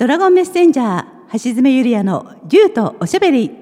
ドラゴンメッセンジャー橋爪ゆりやの竜とおしゃべり。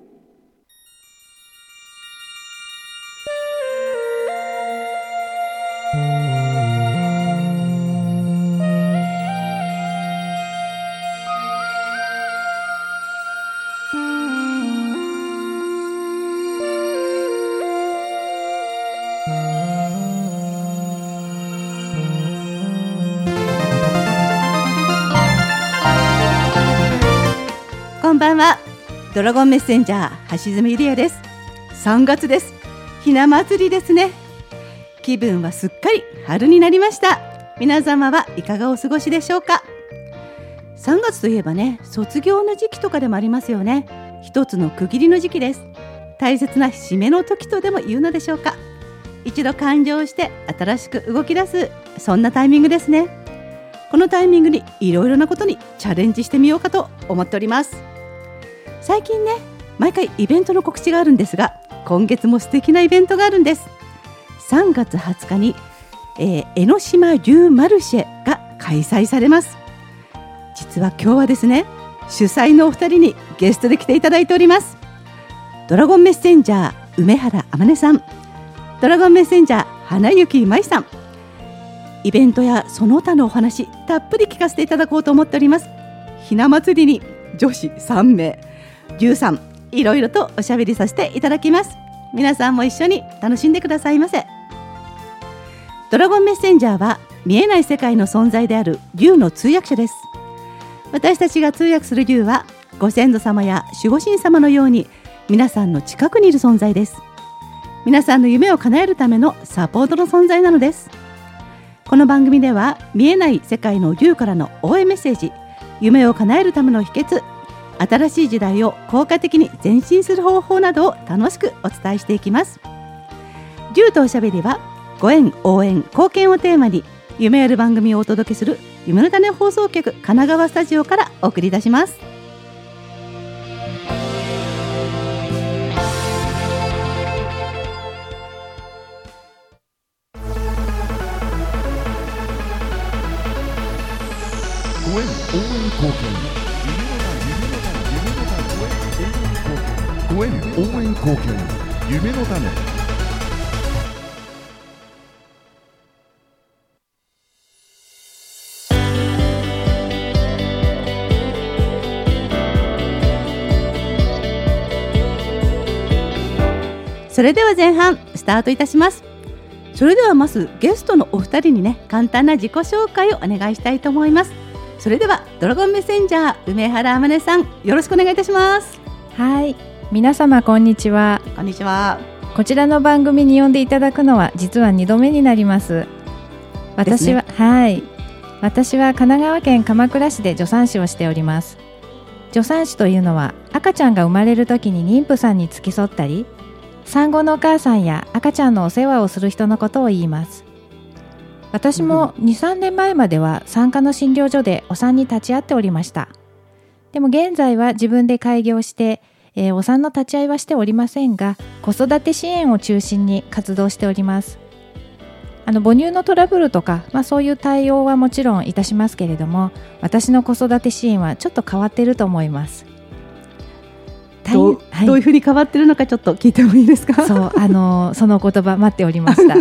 こんばんは。ドラゴンメッセンジャー橋爪ゆりやです。3月です。ひな祭りですね。気分はすっかり春になりました。皆様はいかがお過ごしでしょうか。3月といえばね、卒業の時期とかでもありますよね。一つの区切りの時期です。大切な締めの時とでも言うのでしょうか。一度完了して新しく動き出す、そんなタイミングですね。このタイミングにいろいろなことにチャレンジしてみようかと思っております。最近ね、毎回イベントの告知があるんですが、今月も素敵なイベントがあるんです。3月20日に、江ノ島竜マルシェが開催されます。実は今日はですね、主催のお二人にゲストで来ていただいております。ドラゴンメッセンジャー梅原あまねさん、ドラゴンメッセンジャー花幸舞さん。イベントやその他のお話たっぷり聞かせていただこうと思っております。ひな祭りに女子3名13、いろいろとおしゃべりさせていただきます。皆さんも一緒に楽しんでくださいませ。ドラゴンメッセンジャーは見えない世界の存在である竜の通訳者です。私たちが通訳する竜はご先祖様や守護神様のように皆さんの近くにいる存在です。皆さんの夢を叶えるためのサポートの存在なのです。この番組では見えない世界の竜からの応援メッセージ、夢を叶えるための秘訣、新しい時代を効果的に前進する方法などを楽しくお伝えしていきます。竜とおしゃべりはご縁、応援、貢献をテーマに夢ある番組をお届けする夢の種放送局神奈川スタジオからお送りいたします。 ご縁、応援、貢献、ご縁、応援、貢献、夢の種。 それでは前半スタートいたします。それではまずゲストのお二人にね、簡単な自己紹介をお願いしたいと思います。それではドラゴンメッセンジャー梅原あまねさん、よろしくお願いいたします。 はい、皆様こんにちは。 こんにちは。 こちらの番組に呼んでいただくのは実は2度目になります。私は神奈川県鎌倉市で助産師をしております。助産師というのは赤ちゃんが生まれる時に妊婦さんに付き添ったり、産後のお母さんや赤ちゃんのお世話をする人のことを言います。私も 2,3 年前までは産科の診療所でお産に立ち会っておりました。でも現在は自分で開業して、お産の立ち会いはしておりませんが、子育て支援を中心に活動しております。母乳のトラブルとか、そういう対応はもちろんいたしますけれども、私の子育て支援はちょっと変わっていると思います。 どういうふうに変わっているのかちょっと聞いてもいいですか。 そう、その言葉待っておりました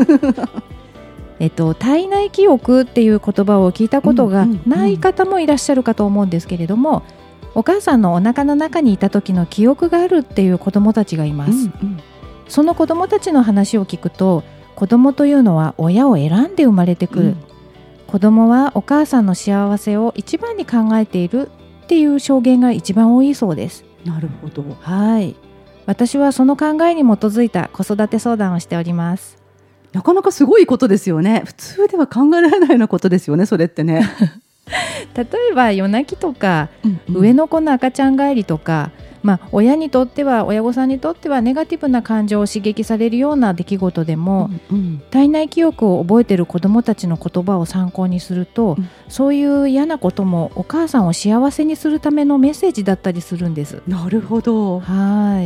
体内記憶っていう言葉を聞いたことがない方もいらっしゃるかと思うんですけれども、お母さんのお腹の中にいた時の記憶があるっていう子どもたちがいます。その子どもたちの話を聞くと、子どもというのは親を選んで生まれてくる、子どもはお母さんの幸せを一番に考えているっていう証言が一番多いそうです。 なるほど。 はい、私はその考えに基づいた子育て相談をしております。 なかなかすごいことですよね。普通では考えられないようなことですよね、それってね。 例えば夜泣きとか、上の子の赤ちゃん帰りとか、親にとっては、親御さんにとってはネガティブな感情を刺激されるような出来事でも、体内記憶を覚えている子どもたちの言葉を参考にすると、そういう嫌なこともお母さんを幸せにするためのメッセージだったりするんです。 なるほど。 はい。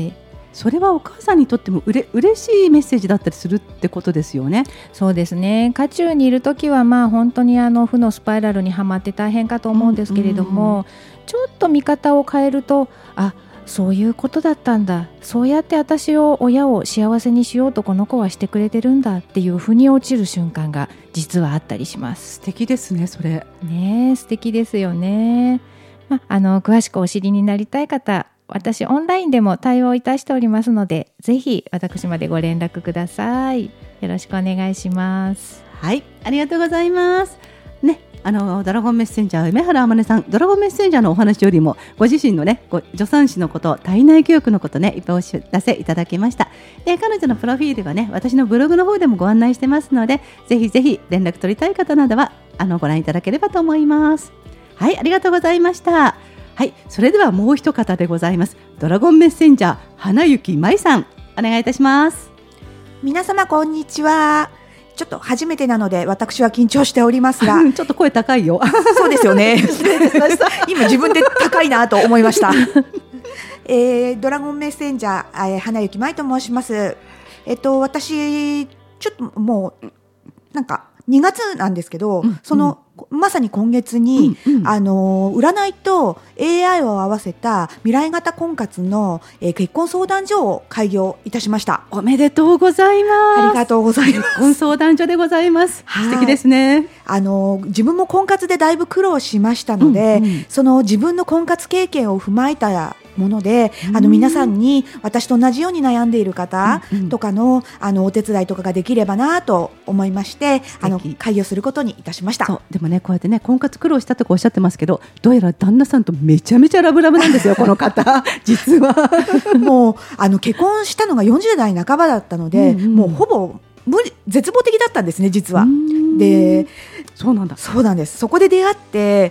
それはお母さんにとっても嬉しいメッセージだったりするってことですよね。 そうですね。渦中にいるときは本当に負のスパイラルにはまって大変かと思うんですけれども、ちょっと見方を変えると、そういうことだったんだ、そうやって親を幸せにしようとこの子はしてくれてるんだっていう腑に落ちる瞬間が実はあったりします。 素敵ですね、それね。素敵ですよね。詳しくお知りになりたい方、私オンラインでも対応いたしておりますので、ぜひ私までご連絡ください。よろしくお願いします。 はい、ありがとうございますね。ドラゴンメッセンジャー梅原天音さん、ドラゴンメッセンジャーのお話よりもご自身のね、助産師のこと、体内教育のことね、いっぱいお知らせいただきました。で、彼女のプロフィールはね、私のブログの方でもご案内してますので、ぜひぜひ連絡取りたい方などはご覧いただければと思います。はい、ありがとうございました。はい、それではもう一方でございます。ドラゴンメッセンジャー花幸舞さん、お願いいたします。 皆様こんにちは。ちょっと初めてなので私は緊張しておりますがちょっと声高いよ。 そうですよね。今自分で高いなと思いました。ドラゴンメッセンジャー、花幸舞と申します。私ちょっともうなんか2月なんですけど、まさに今月に、占いと AI を合わせた未来型婚活の、結婚相談所を開業いたしました。 おめでとうございます。 ありがとうございます。 結婚相談所でございます。素敵ですね。 自分も婚活でだいぶ苦労しましたので、その自分の婚活経験を踏まえたもので、皆さんに私と同じように悩んでいる方とかの、お手伝いとかができればなと思いまして、開業することにいたしました。 そうでもね、こうやってね、婚活苦労したとかおっしゃってますけど、どうやら旦那さんとめちゃめちゃラブラブなんですよこの方実はもう結婚したのが40代半ばだったので、もうほぼ絶望的だったんですね、実は。で、 そうなんだ。 そうなんです。そこで出会って、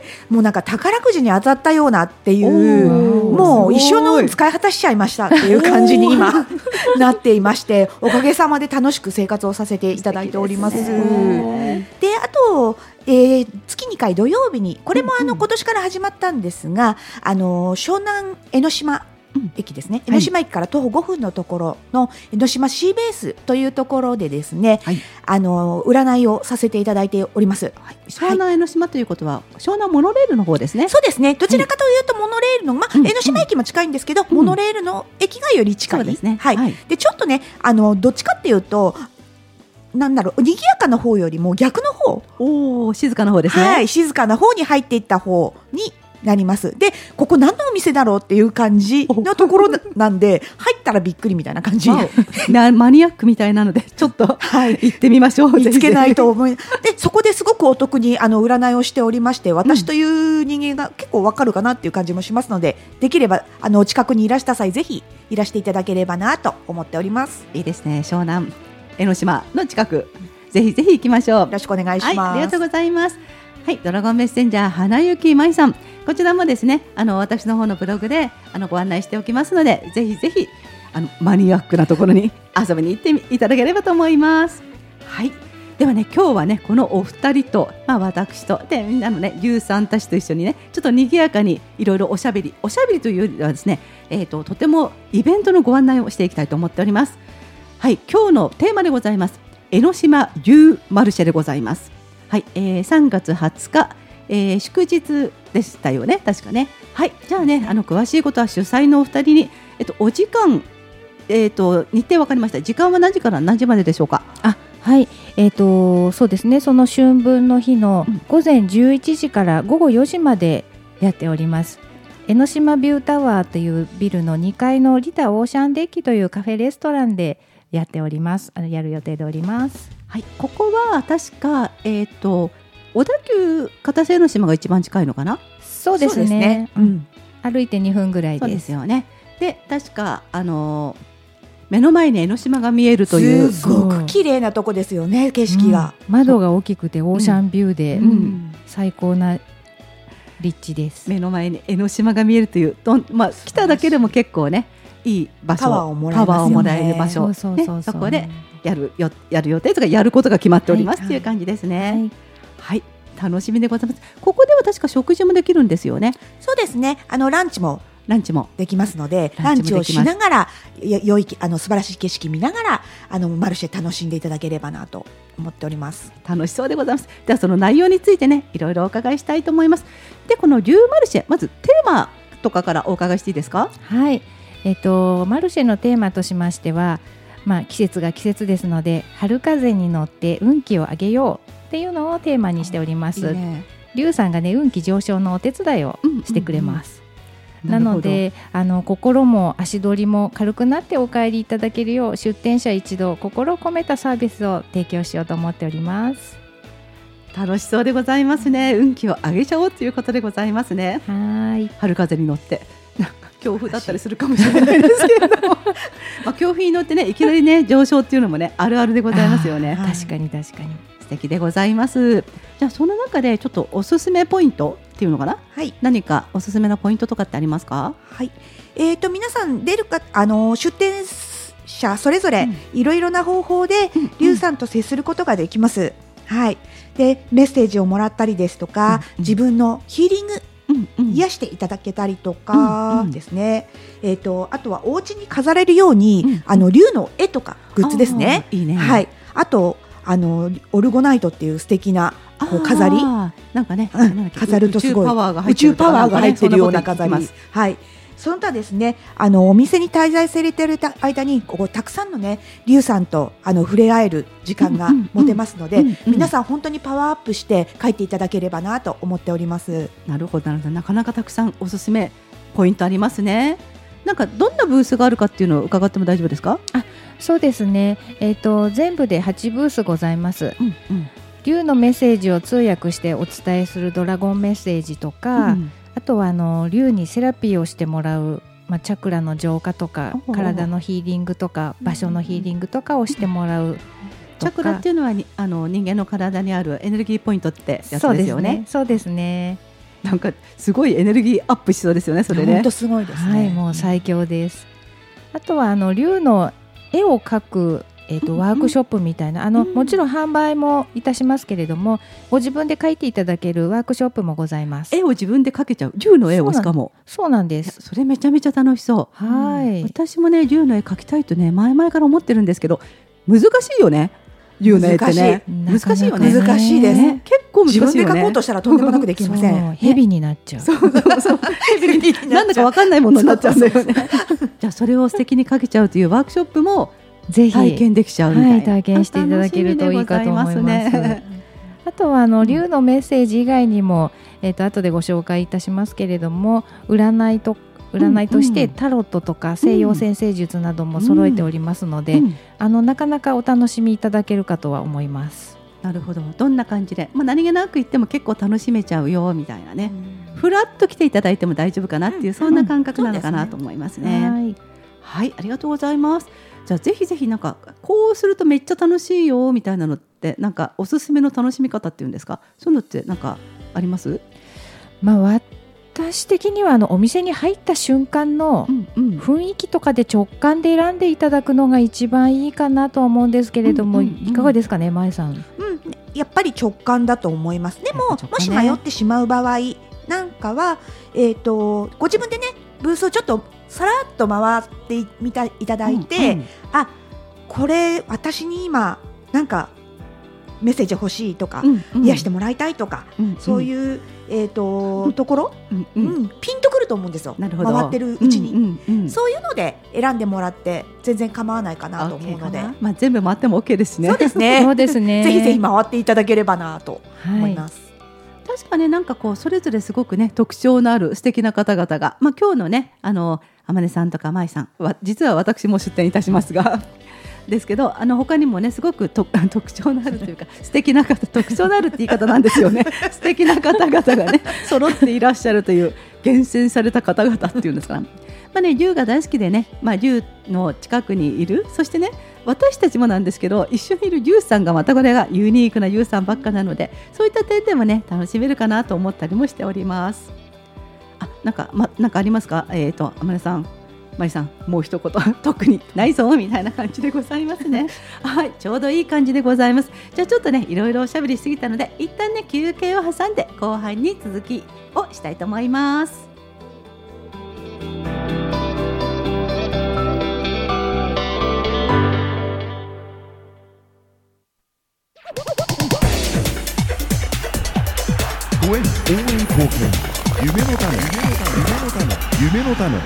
もうなんか宝くじに当たったようなっていう、もう一生の運使い果たしちゃいましたっていう感じに今なっていまして、おかげさまで楽しく生活をさせていただいております。で、あと、月2回土曜日に、これも今年から始まったんですが、湘南江ノ島駅ですね、江ノ島駅から徒歩5分のところの江ノ島シーベースというところでですね、占いをさせていただいております。 湘南江ノ島ということは湘南モノレールの方ですね。 そうですね。どちらかというとモノレールの、江ノ島駅も近いんですけど、モノレールの駅がより近い。 そうですね。 でちょっとね、どっちかっていうと賑やかな方よりも逆の方、 静かな方ですね。 静かな方に入っていった方になります。で、ここ何のお店だろうっていう感じのところなんで、入ったらびっくりみたいな感じ。 マニアックみたいなので、ちょっと、行ってみましょう。 見つけないと思い。で、そこですごくお得に占いをしておりまして、私という人間が結構わかるかなっていう感じもしますので、できればお近くにいらした際、ぜひいらしていただければなと思っております。 いいですね。湘南江ノ島の近く、ぜひぜひ行きましょう。よろしくお願いします。 ありがとうございます。はい、ドラゴンメッセンジャー花幸舞さん、こちらもですね、私の方のブログでご案内しておきますので、ぜひぜひマニアックなところに遊びに行っていただければと思います。はい、ではね、今日はね、このお二人と、私とでみんなのね、ゆうさんたちと一緒にね、ちょっと賑やかにいろいろおしゃべりというよりはですね、とてもイベントのご案内をしていきたいと思っております。はい、今日のテーマでございます。江ノ島 U マルシェでございます。はい、3月20日、祝日でしたよね、確かね。はい、じゃあね、詳しいことは主催のお二人に、お時間、日程分かりました。時間は何時から何時まででしょうか。 はい、そうですね、その春分の日の午前11時から午後4時までやっております。江ノ島ビュータワーというビルの2階のリタオーシャンデッキというカフェレストランでやっております。やる予定でおります。 はい、ここは確か、小田急片瀬江ノ島が一番近いのかな。 そうですね、歩いて2分ぐらいです。 そうですよね。で、確か目の前に江ノ島が見えるという、 すごく綺麗なとこですよね、景色が。 窓が大きくてオーシャンビューで、最高な立地です。 目の前に江ノ島が見えるという、来ただけでも結構ね、いい場所、 パワーをもらえますよね。 パワーをもらえる場所、そこでやる予定とかやることが決まっておりますという感じですね。はい、楽しみでございます。ここでは確か食事もできるんですよね。 そうですね。ランチもランチもできますので、ランチをしながら良い素晴らしい景色見ながらマルシェ楽しんでいただければなと思っております。 楽しそうでございます。ではその内容についてねいろいろお伺いしたいと思います。でこのリューマルシェ、まずテーマとかからお伺いしていいですか？ はい、マルシェのテーマとしましては、季節が季節ですので春風に乗って運気を上げようっていうのをテーマにしております。 いいね、 リュウさんがね運気上昇のお手伝いをしてくれます。なので心も足取りも軽くなってお帰りいただけるよう出店者一同心を込めたサービスを提供しようと思っております。 楽しそうでございますね。運気を上げちゃおうということでございますね。 はい、 春風に乗ってなんか強風だったりするかもしれないですけれども強風に乗ってねいきなりね上昇っていうのもねあるあるでございますよね。 確かに確かに素敵でございます。じゃあその中でちょっとおすすめポイントっていうのかな、 はい、 何かおすすめのポイントとかってありますか？ はい、皆さん出店者それぞれいろいろな方法でリュウさんと接することができます。はい、でメッセージをもらったりですとか、自分のヒーリング癒していただけたりとかですね、あとはお家に飾れるように竜の絵とかグッズですね。 いいね。 はい、あとオルゴナイトっていう素敵な飾りなんかね、 飾るとすごい宇宙パワーが入ってるような飾り。はい、その他ですねお店に滞在されている間にたくさんのねリュウさんと触れ合える時間が持てますので、皆さん本当にパワーアップして帰っていただければなと思っております。 なるほど、なかなかたくさんおすすめポイントありますね。なんかどんなブースがあるかっていうのを伺っても大丈夫ですか？ そうですね、全部で8ブースございます。竜のメッセージを通訳してお伝えするドラゴンメッセージとか、あとは竜にセラピーをしてもらう、チャクラの浄化とか体のヒーリングとか場所のヒーリングとかをしてもらうチャクラっていうのは人間の体にあるエネルギーポイントってやつですよね。 そうですね。 なんかすごいエネルギーアップしそうですよね。それね本当すごいですね。 はい、もう最強です。あとは竜の絵を描くワークショップみたいなもちろん販売もいたしますけれども、ご自分で描いていただけるワークショップもございます。 絵を自分で描けちゃう、竜の絵をしかも。 そうなんです。 それめちゃめちゃ楽しそう。 はい、 私もね竜の絵描きたいとね前々から思ってるんですけど、難しいよね。竜の絵ってね難しいよね。 難しいです、 結構難しいよね。 自分で描こうとしたらとんでもなくできません。 蛇になっちゃう。 なんだかわかんないものになっちゃうんだよね。じゃあそれを素敵に描けちゃうというワークショップもぜひ体験できちゃうみたいな、 体験していただけるといいかと思います。あとは竜のメッセージ以外にも、後でご紹介いたしますけれども、占いとしてタロットとか西洋占星術なども揃えておりますので、なかなかお楽しみいただけるかとは思います。 なるほど。どんな感じで、何気なく行っても結構楽しめちゃうよみたいなね、ふらっと来ていただいても大丈夫かなっていう、そんな感覚なのかなと思いますね。はい、ありがとうございます。じゃあぜひぜひなんかこうするとめっちゃ楽しいよみたいなのってなんかおすすめの楽しみ方っていうんですか、そういうのってなんかあります？ 私的にはお店に入った瞬間の雰囲気とかで直感で選んでいただくのが一番いいかなと思うんですけれども、いかがですかね、まえさん。 やっぱり直感だと思います。でも、もし迷ってしまう場合なんかは、ご自分でねブースをちょっとさらっと回っていただいて、これ私に今なんかメッセージ欲しいとか、癒してもらいたいとか、そういう、ところ、ピンとくると思うんですよ。回ってるうちに、そういうので選んでもらって全然構わないかなと思うので、 全部回っても OK ですね。 そうですね。 そうですね。 ぜひぜひ回っていただければなと思います。 確かね、なんかこうそれぞれすごくね特徴のある素敵な方々が、今日のね天音さんとか舞さんは実は私も出展いたしますがですけど、他にもねすごく特徴のあるというか素敵な方、特徴のあるって言い方なんですよね素敵な方々がね揃っていらっしゃるという厳選された方々っていうんですかね。竜が大好きでね、竜の近くにいる、そしてね私たちもなんですけど一緒にいる竜さんがまたこれがユニークな竜さんばっかなので、そういった点でもね楽しめるかなと思ったりもしております。なんかありますか？天音さん、まりさん、もう一言特にないぞみたいな感じでございますねはい、ちょうどいい感じでございます。じゃあちょっとねいろいろおしゃべりしすぎたので一旦ね休憩を挟んで後半に続きをしたいと思います。 応援貢献夢の種夢の種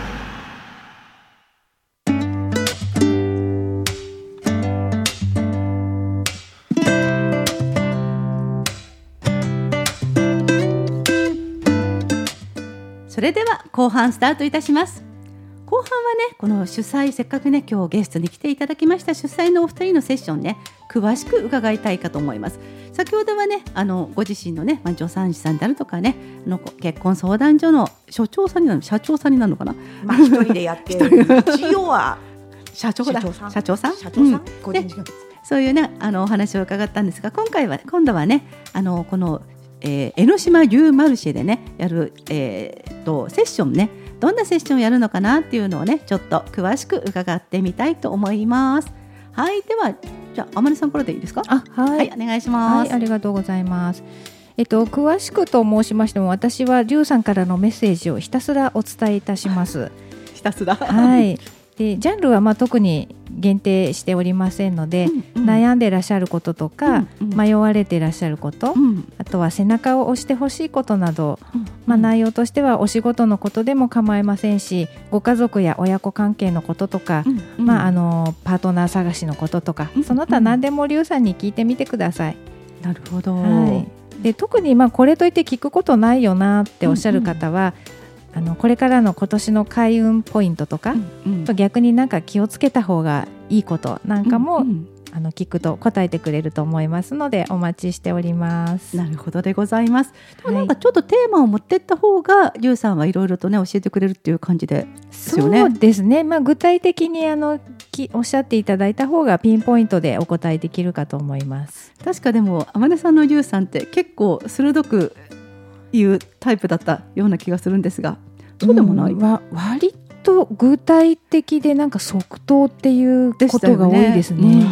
それでは後半スタートいたします。後半はね、この主催、せっかくね今日ゲストに来ていただきました主催のお二人のセッションね、詳しく伺いたいかと思います。先ほどはね、ご自身のね、助産師さんであるとかね、結婚相談所の社長さんになるのかな、 一人でやってる一応は社長さん、 個人事業そういうねお話を伺ったんですが、今度はねこの江ノ島ユーマルシェでねやる、セッションね、どんなセッションをやるのかなっていうのをねちょっと詳しく伺ってみたいと思います。はい、ではじゃあ天音さんからでいいですか。はい、お願いします。 はい、ありがとうございます。詳しくと申しましても、私はリュウさんからのメッセージをひたすらお伝えいたします。 ひたすらはい。でジャンルは特に限定しておりませんので、悩んでいらっしゃることとか、迷われていらっしゃること、あとは背中を押してほしいことなど、内容としてはお仕事のことでも構いませんし、ご家族や親子関係のこととか、パートナー探しのこととか、その他何でもリュウさんに聞いてみてください。 なるほど。 はい、で特にこれといって聞くことないよなっておっしゃる方は、これからの今年の開運ポイントとか、逆に気をつけた方がいいことなんかも、聞くと答えてくれると思いますのでお待ちしております。 なるほどでございます。でもちょっとテーマを持っていった方がリュウさんはいろいろとね教えてくれるっていう感じですよね。 そうですね、具体的におっしゃっていただいた方がピンポイントでお答えできるかと思います。 確かでも天音さんのリュウさんって結構鋭くいうタイプだったような気がするんですが、そうでもない、 割と具体的で即答っていうことが多いですね。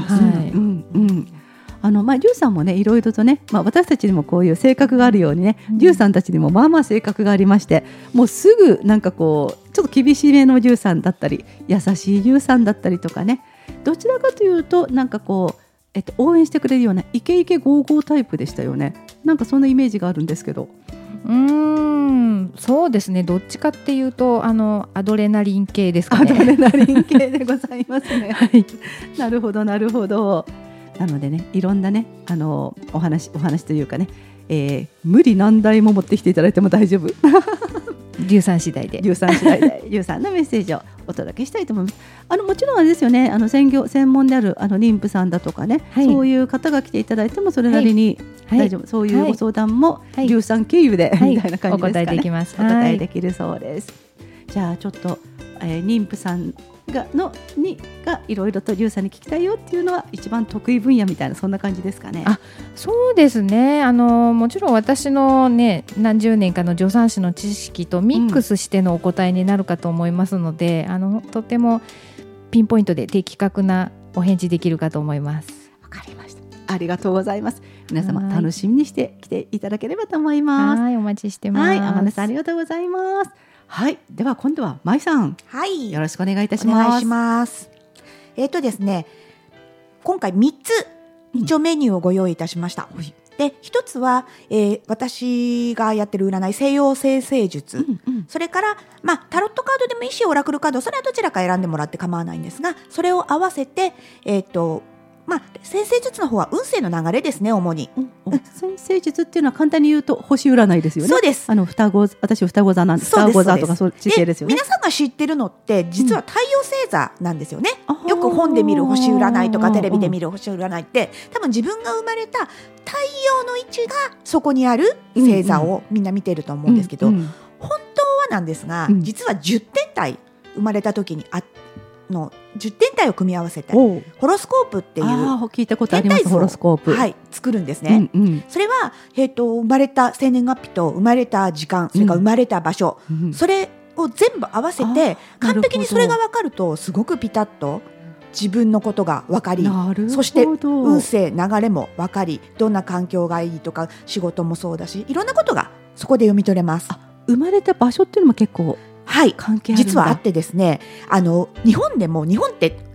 リュウさんもねいろいろとね、私たちにもこういう性格があるようにね、リュウさんたちにも性格がありまして、もうすぐちょっと厳しめのリュウさんだったり優しいリュウさんだったりとかね、どちらかというと応援してくれるようなイケイケゴーゴータイプでしたよね。そんなイメージがあるんですけど。 そうですね、どっちかっていうとアドレナリン系ですかね。 アドレナリン系でございますね。はい、なるほどなるほど。なのでね、いろんなねお話というかね、無理難題も持ってきていただいても大丈夫。 リュウさん次第でリュウさんのメッセージをお届けしたいと思います。もちろんあれですよね、専門である妊婦さんだとかね、そういう方が来ていただいてもそれなりに大丈夫、そういうご相談もリュウさん経由で、みたいな感じですかね。お答えできます。 お答えできるそうです。じゃあちょっと、妊婦さんがいろいろとリュウさんに聞きたいよっていうのは一番得意分野みたいな、そんな感じですかね。 そうですね、もちろん私のね何十年かの助産師の知識とミックスしてのお答えになるかと思いますので、とてもピンポイントで的確なお返事できるかと思います。 わかりました。ありがとうございます。皆様楽しみにして来ていただければと思います。 はい、お待ちしてます。 はい、天音さんありがとうございます。はい、では今度は舞さん、よろしくお願いいたします。 お願いします。ですね、今回3つ一応メニューをご用意いたしました。で、1つは、私がやってる占い西洋占星術、それからタロットカードでもいいしオラクルカード、それはどちらか選んでもらって構わないんですが、それを合わせて占星術の方は運勢の流れですね、主に。 占星術っていうのは簡単に言うと星占いですよね。 そうです。 私双子座なんで、双子座とかそう地形ですよね。 皆さんが知ってるのって実は太陽星座なんですよね。よく本で見る星占いとかテレビで見る星占いって、多分自分が生まれた太陽の位置がそこにある星座をみんな見てると思うんですけど、本当はなんですが、実は10点体生まれた時に10点体を組み合わせてホロスコープっていう聞いたことあります。ホロスコープ、 作るんですね。それは、生まれた生年月日と生まれた時間、それから生まれた場所、それを全部合わせて完璧にそれが分かるとすごくピタッと自分のことが分かり、そして運勢流れも分かり、どんな環境がいいとか仕事もそうだし、いろんなことがそこで読み取れます。 生まれた場所っていうのも結構関係あるんだ。 実はあってですね、日本って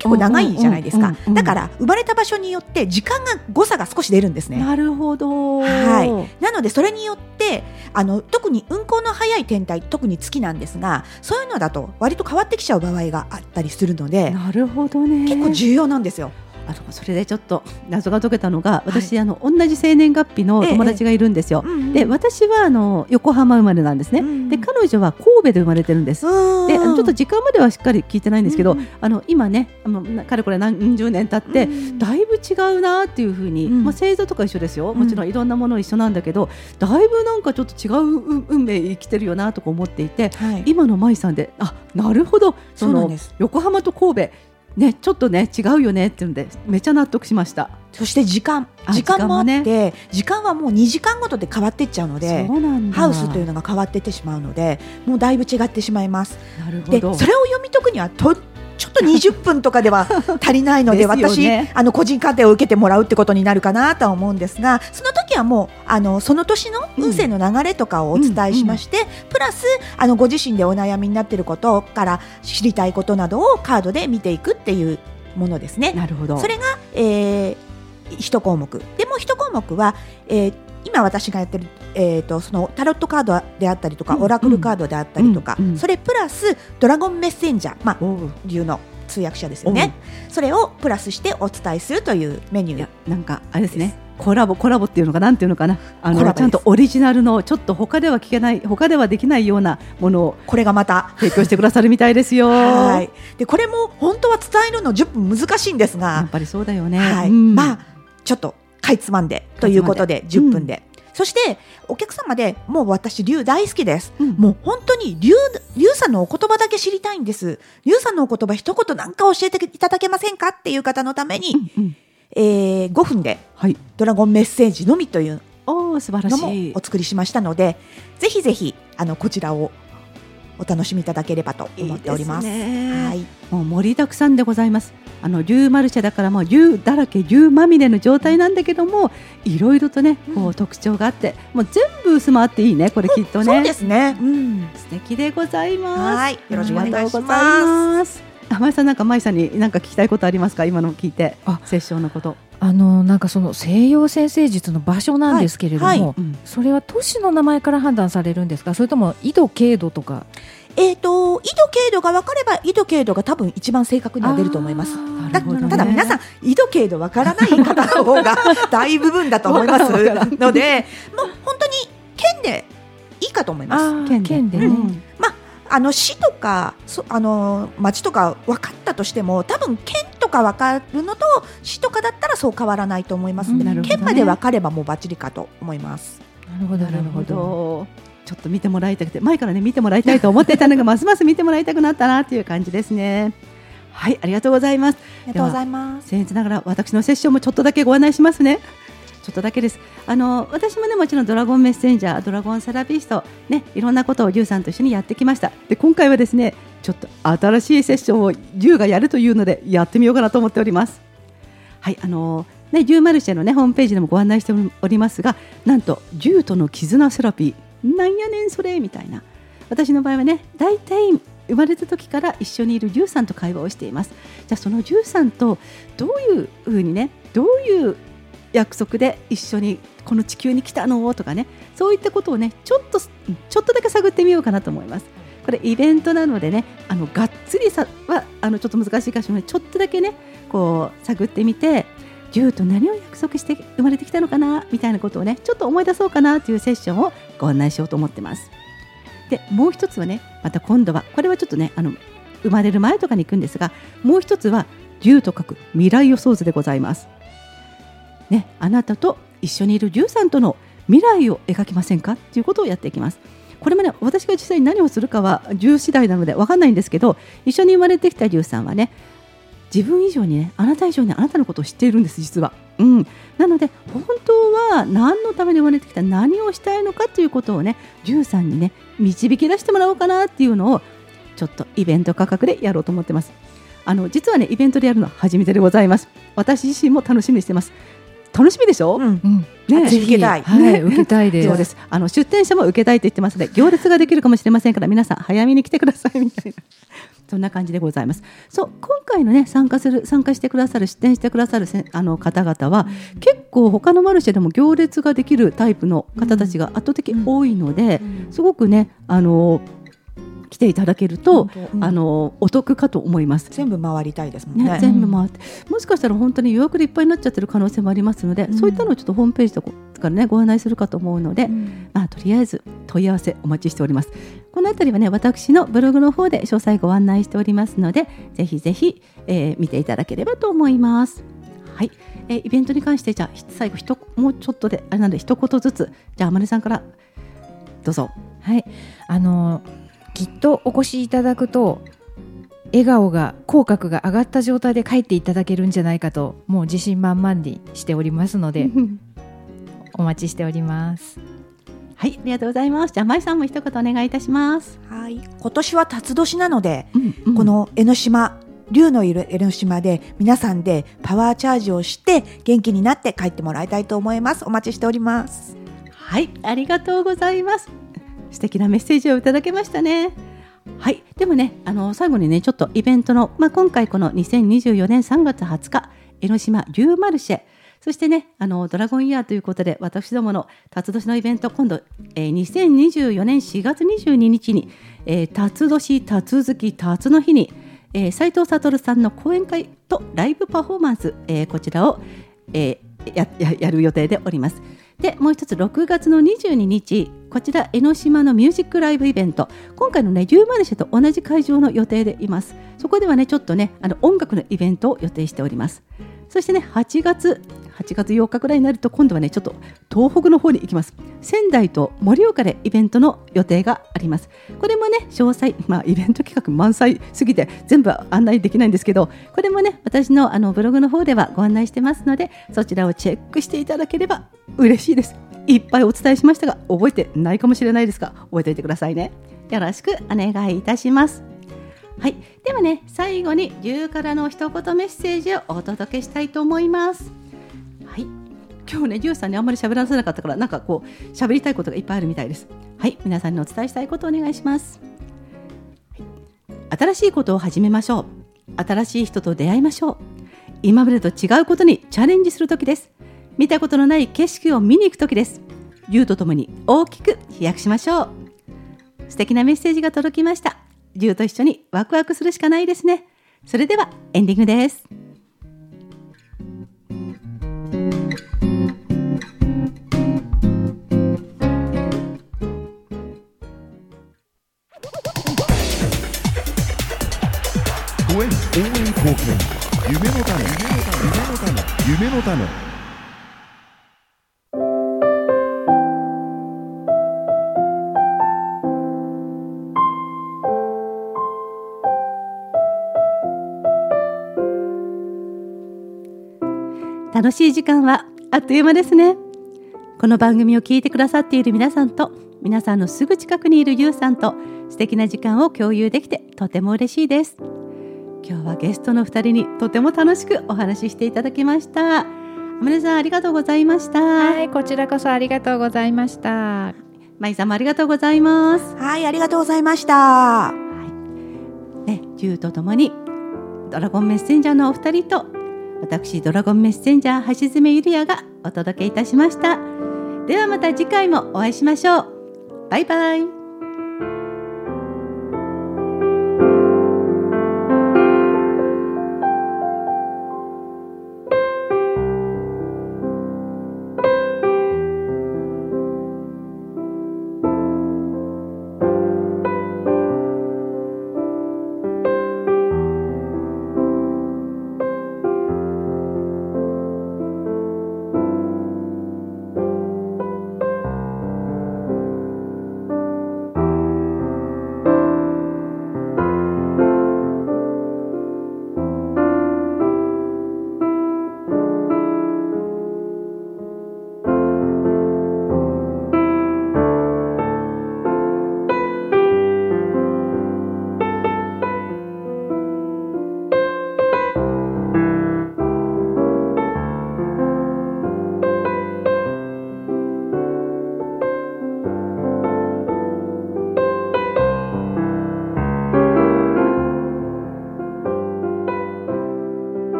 結構長いじゃないですか、 うんうんうんうん、 だから生まれた場所によって時間が誤差が少し出るんですね。 なるほど、 はい、なのでそれによって特に運行の早い天体、特に月なんですが、そういうのだと割と変わってきちゃう場合があったりするので、 なるほどね、 結構重要なんですよ。 それでちょっと謎が解けたのが、私、同じ生年月日の友達がいるんですよ、で私は横浜生まれなんですね、で彼女は神戸で生まれてるんです。でちょっと時間まではしっかり聞いてないんですけど、今ねかれこれ何十年経って、だいぶ違うなっていうふうに、星座とか一緒ですよ、もちろんいろんなもの一緒なんだけど、だいぶなんかちょっと違う運命生きてるよなとか思っていて、今の舞さんでなるほど、横浜と神戸ね、ちょっとね違うよねっていうのでめっちゃ納得しました。 そして時間もあって、時間はもう2時間ごとで変わっていっちゃうので、ハウスというのが変わっていってしまうので、もうだいぶ違ってしまいます。 なるほど。 でそれを読み解くにはちょっと20分とかでは足りないので私個人鑑定を受けてもらうってことになるかなとは思うんですが、その時はもうその年の運勢の流れとかをお伝えしまして、プラスご自身でお悩みになっていることから知りたいことなどをカードで見ていくっていうものですね。 なるほど。 それが、1項目で、もう1項目は、今私がやってる、そのタロットカードであったりとか、オラクルカードであったりとか、それプラスドラゴンメッセンジャー、竜の通訳者ですよね、それをプラスしてお伝えするというメニュー。 なんかあれですね、コラボっていうのかなんていうのかな、ちゃんとオリジナルのちょっと他では聞けない、他ではできないようなものをこれがまた提供してくださるみたいですよ。 はい。でこれも本当は伝えるの10分難しいんですが、 やっぱりそうだよね、 はい、まあちょっとかいつまんでということで10分で、そしてお客様でもう私竜大好きです、もう本当に竜さんのお言葉だけ知りたいんです。竜さんのお言葉一言なんか教えていただけませんかっていう方のために、5分でドラゴンメッセージのみという素晴らしいのもお作りしましたので、ぜひぜひこちらをお楽しみいただければと思っております。 はい、もう盛りだくさんでございます。竜マルシェだからもう竜だらけ、竜まみれの状態なんだけども、いろいろとねこう特徴があって、もう全部薄まっていいね、これきっとね。 そうですね、 素敵でございます。 はい、よろしくお願いします。 舞さん、舞さんに何か聞きたいことありますか？今の聞いて、セッションのこと。 なんかその西洋占星術の場所なんですけれども、それは都市の名前から判断されるんですか？それとも緯度経度とか。 緯度経度が分かれば緯度経度が多分一番正確には出ると思います。ただ皆さん緯度経度分からない方の方が大部分だと思いますので、もう本当に県でいいかと思います。 県でね、 市とか町とか分かったとしても、多分県とか分かるのと市とかだったらそう変わらないと思いますので、県まで分かればもうバッチリかと思います。 なるほど。 ちょっと見てもらいたくて、前からね見てもらいたいと思っていたのがますます見てもらいたくなったなという感じですね。はい、ありがとうございます。 ありがとうございます。 僭越ながら私のセッションもちょっとだけご案内しますね。ちょっとだけです。私もねもちろんドラゴンメッセンジャー、ドラゴンセラピストね、いろんなことを竜さんと一緒にやってきました。で今回はですねちょっと新しいセッションを竜がやるというのでやってみようかなと思っております。はい、竜マルシェのねホームページでもご案内しておりますが、なんと竜との絆セラピー、なんやねんそれみたいな。私の場合はねだいたい生まれた時から一緒にいる竜さんと会話をしています。じゃあその竜さんとどういうふうにね、どういう約束で一緒にこの地球に来たのとかね、そういったことをねちょっとだけ探ってみようかなと思います。これイベントなのでね、がっつりはちょっと難しいかしらね、ちょっとだけねこう探ってみて、竜と何を約束して生まれてきたのかなみたいなことをねちょっと思い出そうかなというセッションをご案内しようと思ってます。でもう一つはね、また今度はこれはちょっとね生まれる前とかに行くんですが、もう一つは竜と書く未来予想図でございますね。あなたと一緒にいる竜さんとの未来を描きませんかということをやっていきます。これもね私が実際に何をするかは竜次第なので分かんないんですけど、一緒に生まれてきた竜さんはね自分以上にね、あなた以上にあなたのことを知っているんです、実は。なので本当は何のために生まれてきた、何をしたいのかということをね竜さんにね導き出してもらおうかなっていうのをちょっとイベント価格でやろうと思ってます。実はねイベントでやるのは初めてでございます。私自身も楽しみにしてます。 楽しみでしょ、 うんね、 ぜひ受けたい、 はい、受けたいです。 そうです。出店者も受けたいと言ってますので、行列ができるかもしれませんから、皆さん早めに来てくださいみたいなそんな感じでございます。そう、今回のね参加してくださる、出店してくださる方々は、結構他のマルシェでも行列ができるタイプの方たちが圧倒的多いので、すごくね来ていただけると、お得かと思います。 全部回りたいですもんね。 全部回って、もしかしたら本当に予約でいっぱいになっちゃってる可能性もありますので、そういったのをちょっとホームページとかからねご案内するかと思うので、とりあえず問い合わせお待ちしております。このあたりはね、私のブログの方で詳細ご案内しておりますので、ぜひぜひ、見ていただければと思います。はい、イベントに関してじゃあ最後もうちょっとであれなんで一言ずつ、じゃあ天音さんからどうぞ。 はい、きっとお越しいただくと笑顔が口角が上がった状態で帰っていただけるんじゃないかと、もう自信満々にしておりますのでお待ちしております。 はい、ありがとうございます。じゃあ舞さんも一言お願いいたします。 はい、今年は辰年なので、この江ノ島、龍のいる江ノ島で皆さんでパワーチャージをして元気になって帰ってもらいたいと思います。お待ちしております。 はい、ありがとうございます。素敵なメッセージをいただけましたね。はい、でもね、最後にねちょっとイベントの、今回この2024年3月20日江ノ島龍マルシェ、そしてねドラゴンイヤーということで、私どもの辰年のイベント、今度、2024年4月22日に、辰年辰月辰の日に、斉藤悟さんの講演会とライブパフォーマンス、こちらを、やる予定でおります。でもう一つ6月の22日、こちら江ノ島のミュージックライブイベント、今回のね龍マルシェと同じ会場の予定でいます。そこではねちょっとね音楽のイベントを予定しております。そしてね8月8日くらいになると、今度はねちょっと東北の方に行きます。仙台と盛岡でイベントの予定があります。これもね詳細、イベント企画満載すぎて全部案内できないんですけど、これもね私のブログの方ではご案内してますので、そちらをチェックしていただければ嬉しいです。いっぱいお伝えしましたが覚えてないかもしれないですが、覚えておいてくださいね。よろしくお願いいたします。はい、ではね最後に龍からの一言メッセージをお届けしたいと思います。はい、今日ね龍さんにあんまり喋らせなかったから、なんかこう喋りたいことがいっぱいあるみたいです。はい、皆さんにお伝えしたいことをお願いします。はい、新しいことを始めましょう。新しい人と出会いましょう。今までと違うことにチャレンジする時です。見たことのない景色を見に行く時です。龍とともに大きく飛躍しましょう。素敵なメッセージが届きました。龍と一緒にワクワクするしかないですね。それではエンディングです。 応援貢献、夢の種、夢の種。 楽しい時間はあっという間ですね。この番組を聞いてくださっている皆さんと、皆さんのすぐ近くにいるゆうさんと素敵な時間を共有できてとても嬉しいです。今日はゲストの2人にとても楽しくお話ししていただきました。天音さんありがとうございました。 はい、こちらこそありがとうございました。 まいさんもありがとうございます。 はい、ありがとうございました。 ね、龍とともにドラゴンメッセンジャーのお二人と、私ドラゴンメッセンジャー橋爪ゆりやがお届けいたしました。ではまた次回もお会いしましょう。バイバイ。